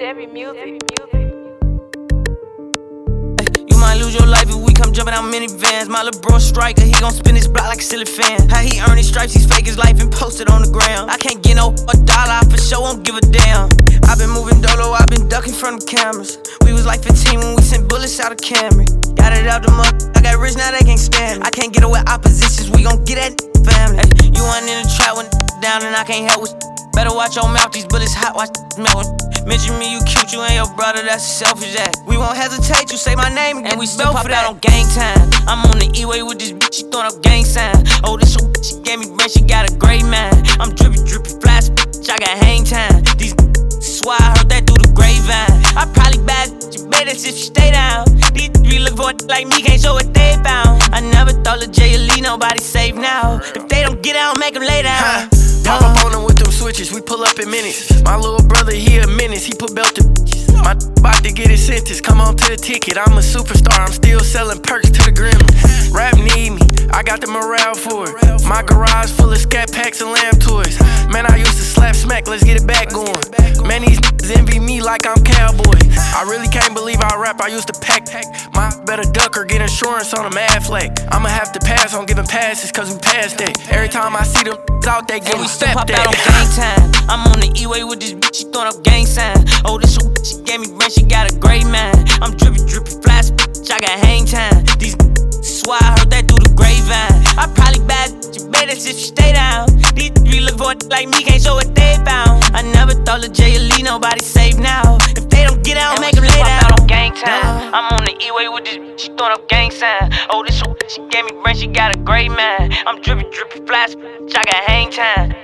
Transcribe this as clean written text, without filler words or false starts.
You might lose your life if we come jumping out minivans. My little bro striker, he gon' spin his block like a silly fan. How he earn his stripes, he's fake his life and post it on the ground. I can't get no $1, I for sure won't give a damn. I been moving dolo, I been ducking from the cameras. We was like 15 when we sent bullets out of Camry. Got it out the mud, I got rich, now they can't stand me. I can't get away oppositions, we gon' get that family. You ain't in the trap when down and I can't help with. Better watch your mouth, these bullets hot, watch melt. Mention me, you cute, you ain't your brother, that's a selfish act. We won't hesitate, you say my name and we still pop out on gang time. I'm on the E-way with this bitch, she throwing up gang signs. Oh, this your bitch, she gave me brain, she got a great mind. I'm drippy, flash, bitch, I got hang time. These that's why I heard that through the grapevine. I probably bad you better if you stay down. These three look for it like me, can't show what they found. I never thought of Jay or Lee, nobody safe now. If they don't get out, make them lay down. Pop up on them with them switches, we pull up in minutes. My little brother, he a menace, he put belt to bitches. My about to get his sentence, come on to the ticket. I'm a superstar, I'm still selling perks to the gremlins. Rap need me, I got the morale for it. My garage full of scat packs and lamb toys. Man, I used to slap smack, let's get it back going. Man, these envy me like I'm cowboy. I really can't believe I rap, I used to pack. My better duck or get insurance on a mad flag. I'ma have to pass on giving passes cause we passed that. Every time I see them out, they get still pop out on gang time. I'm on the E-way with this bitch, she throwing up gang signs. Oh, this your bitch, she gave me brain, she got a great mind. I'm drippy, flash, bitch, I got hang time. These that's why I heard that through the grapevine. I probably bad you better if you stay down. These three look for it like me, can't show what they found. I never thought of Jay or Lee, nobody safe now. If they don't get out, make them lay down. Out on gang time. I'm on the E-way with this bitch, she throwing up gang signs. Oh, this your bitch, she gave me brain, she got a great mind. I'm drippy, flash, bitch, I got hang time.